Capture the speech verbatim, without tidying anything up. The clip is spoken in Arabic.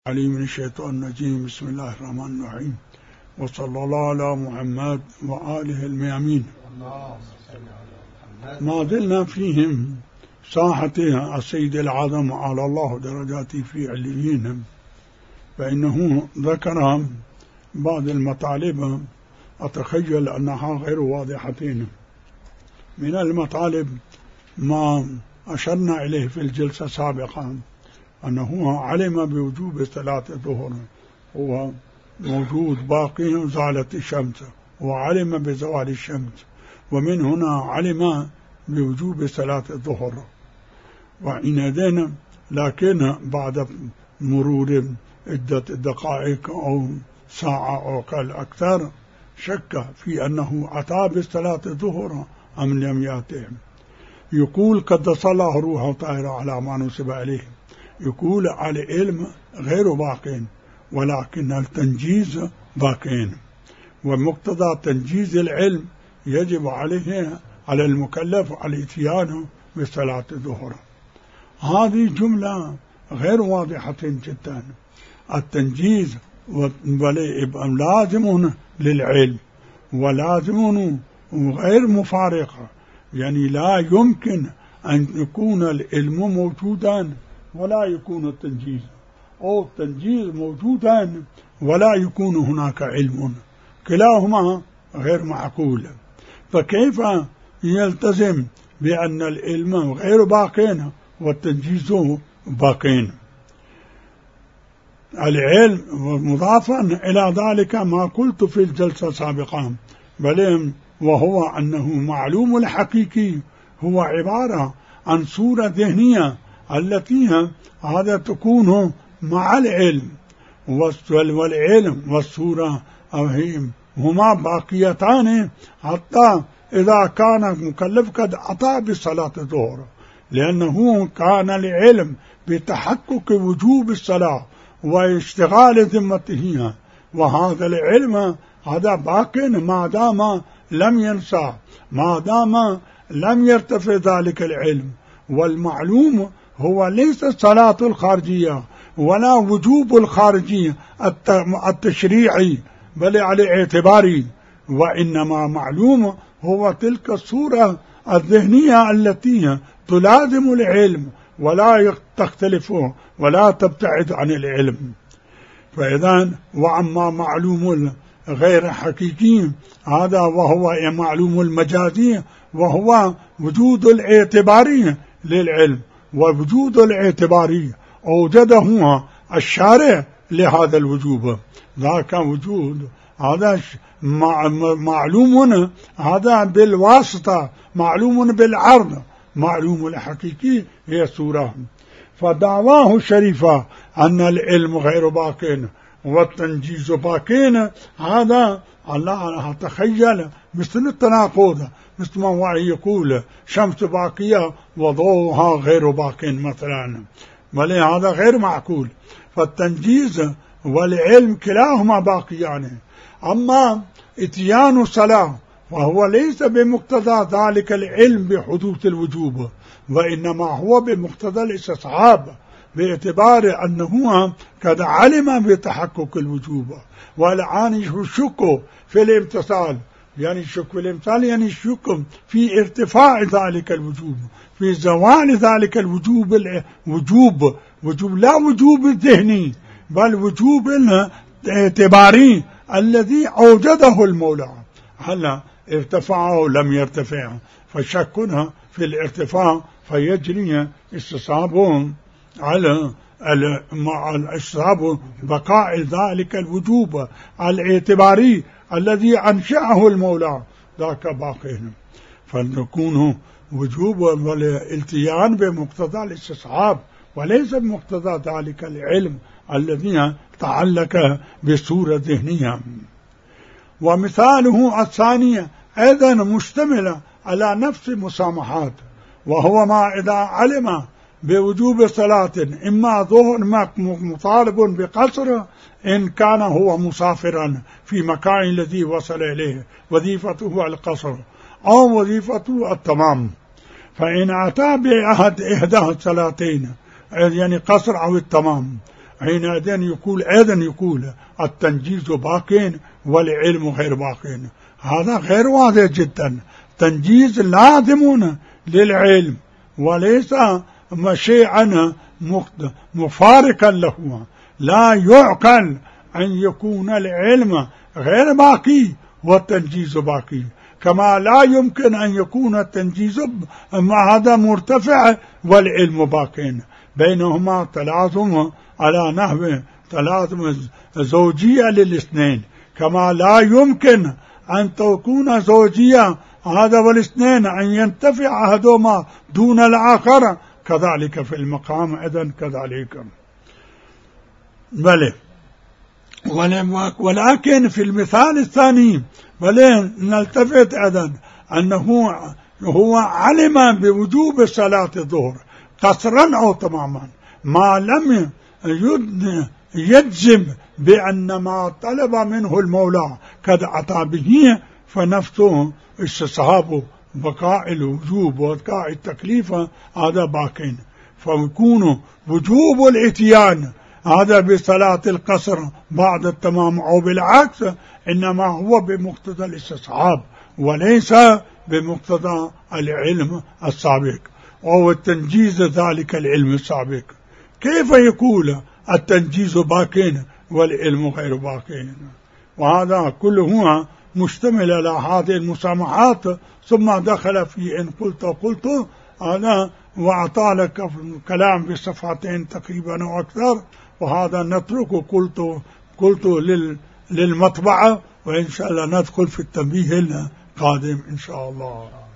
علي من الشيطان الرجيم. بسم الله الرحمن الرحيم، وصلى الله على محمد وآله الميامين. ما زلنا فيهم ساحة السيد العظم على الله درجاته في عليين، فإنه ذكر بعض المطالب أتخيل أنها غير واضحتين. من المطالب ما أشرنا إليه في الجلسة السابقة، أنه علم بوجوب صلاة الظهر، هو موجود باقي زالت الشمس، وعلم بزوال الشمس، ومن هنا علم بوجوب صلاة الظهر. وحينئذ لكن بعد مرور عدة دقائق أو ساعة أو قل أكثر شك في أنه أتى بصلاة الظهر أم لم يأته. يقول قدس الله روحه طاهرة على ما نسب إليه، يقول على العلم غير باقين ولكن التنجيز باقين، ومقتضى تنجيز العلم يجب عليه على المكلف الاتيان بصلاة الظهر. هذه جملة غير واضحة جدا. التنجيز لازم للعلم ولازم غير مفارقة، يعني لا يمكن أن يكون العلم موجودا ولا يكون التنجيز، أو التنجيز موجودا ولا يكون هناك علم، كلاهما غير معقول. فكيف يلتزم بأن العلم غير باقين والتنجيز باقين؟ العلم مضافا إلى ذلك ما قلت في الجلسة السابقة، بل وهو أنه معلوم الحقيقي هو عبارة عن صورة ذهنية التي هذا تكون مع العلم، والعلم والصورة هما باقيتان حتى إذا كان مكلف قد أتى بصلاة الظهر، لأنه كان العلم بتحقق وجوب الصلاة واشتغال ذمته، وهذا العلم هذا باق ما دام لم ينسى، ما دام لم يرتفع ذلك العلم. والمعلوم هو ليس الصلاة الخارجية ولا وجوب الخارجية التشريعي بل على اعتباري، وإنما معلوم هو تلك الصورة الذهنية التي تلازم العلم ولا تختلف ولا تبتعد عن العلم. فإذا وعما معلوم غير حقيقي هذا وهو معلوم المجازي، وهو وجود الاعتباري للعلم، ووجود الاعتباري أوجده الشارع لهذا الوجوب، ذاك وجود هذا معلوم هذا بالواسطة، معلوم بالعرض، معلوم الحقيقي هي صورة. فدعواه الشريفة أن العلم غير باقين والتنجيز باقين، هذا الله تخيل مثل التناقض، مثل ما هو يقول شمس باقية وضوءها غير باقين مثلا، بل هذا غير معقول. فالتنجيز والعلم كلاهما باقيان. أما اتيان الصلاة وهو ليس بمقتضى ذلك العلم بحدوث الوجوب، وإنما هو بمقتضى الاستصحاب، باعتبار أنه قد علم بتحقق الوجوب والآن يشك في الامتثال، يعني الشك في الامتثال يعني الشك في ارتفاع ذلك الوجوب، في زوال ذلك الوجوب، الوجوب وجوب لا وجوب الذهني بل وجوب الاعتباري الذي أوجده المولى، هل ارتفع أو لم يرتفع، فشكنا في الارتفاع فيجري استصحابهم على الاستصحاب بقاء ذلك الوجوب الاعتباري الذي أنشأه المولى، ذاك باقين. فنكون وجوب والالتيان بمقتضى الاستصحاب وليس بمقتضى ذلك العلم الذي تعلق بصورة ذهنية. ومثاله الثانية أيضا مشتملة على نفس المسامحات، وهو ما إذا علم بوجوب صلاة إما ظهر مطالب بقصر إن كان هو مسافرا في مكان الذي وصل إليه وظيفته القصر أو وظيفته التمام، فإن أتى بأحد إحدى الصلاتين يعني قصر أو التمام حينئذ يقول أيضا يقول التنجيز باق والعلم غير باق. هذا غير واضح جدا. تنجيز لازم للعلم وليس شيئا مفارقا له. لا يعقل أن يكون العلم غير باقي والتنجيز باقي، كما لا يمكن أن يكون التنجيز مع هذا مرتفع والعلم باق. بينهما تلازم على نحو تلازم زوجية للاثنين، كما لا يمكن أن تكون زوجية هذا والاثنين أن ينتفع أحدهما دون الآخر، كذلك في المقام أيضا كذلك. بل ولكن في المثال الثاني بل نلتفت أيضا أنه هو علم بوجوب صلاة الظهر قصرا أو تماما، ما لم يجزم بأن ما طلب منه المولى قد أتى به، فنفسه استصحاب بقاء الوجوب وبقاء التكليف هذا باقين. فيكون وجوب الاتيان هذا بصلاة القصر بعد التمام أو بالعكس، إنما هو بمقتضى الاستصحاب وليس بمقتضى العلم السابق أو التنجيز ذلك العلم السابق. كيف يقول التنجيز باقين والعلم غير باقين؟ وهذا كله مشتمل على هذه المسامحات، ثم دخل في إن قلت قلت هذا وأعطى لك كلام بصفحتين تقريبا أو أكثر، وهذا نترك قلت قلت للمطبعة، وإن شاء الله ندخل في التنبيه القادم إن شاء الله.